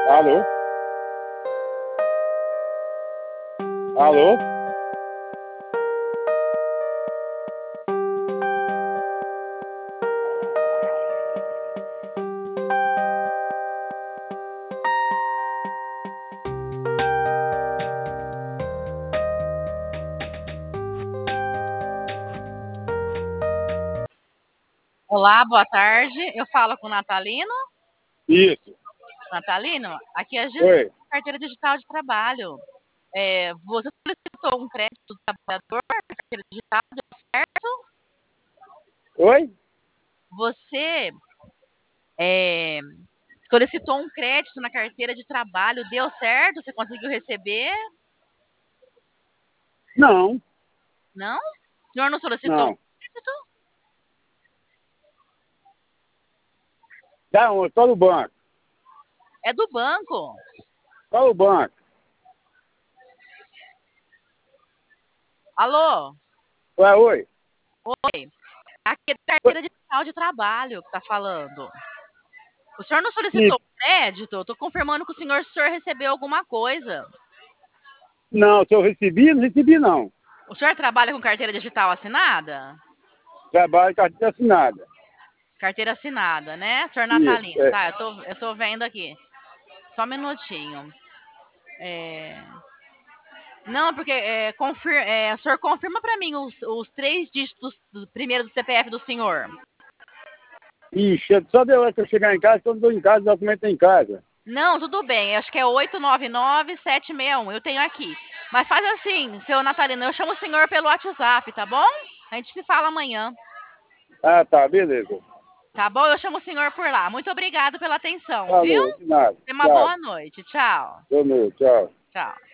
Alô? Alô? Olá, boa tarde. Eu falo com o Natalino. Isso. Natalino, aqui é a Gisele, Oi. carteira digital de trabalho. Você solicitou um crédito do trabalhador na carteira digital, deu certo? Oi? Você é, solicitou um crédito na carteira de trabalho, deu certo? Você conseguiu receber? Não, Não? O senhor não solicitou um não. crédito? Da onde? Qual o banco? É do banco. Qual o banco? Alô? Ué, oi? Oi. Aqui é Oi? carteira digital de trabalho que está falando. O senhor não Sim. solicitou crédito? Eu estou confirmando que o senhor recebeu alguma coisa. Não, se eu recebi, não recebi não. O senhor trabalha com carteira digital assinada? Trabalho com carteira assinada. Carteira assinada, né? Senhor Isso, Natalino, é. tá? Eu tô vendo aqui. Só um minutinho. É, Não, porque o senhor confirma para mim os três dígitos primeiro do CPF do senhor. Ixi, só deu hora que eu chegar em casa, quando eu estou em casa, o documento tá em casa. Não, tudo bem. Acho que é 899-761. Eu tenho aqui. Mas faz assim, seu Natalino, eu chamo o senhor pelo WhatsApp, tá bom? A gente se fala amanhã. Ah, tá, beleza. Tá bom? Eu chamo o senhor por lá. Muito obrigado pela atenção, viu? Falou, de nada. Tenha uma Tchau. boa noite. Tchau. Boa noite, tchau. Tchau.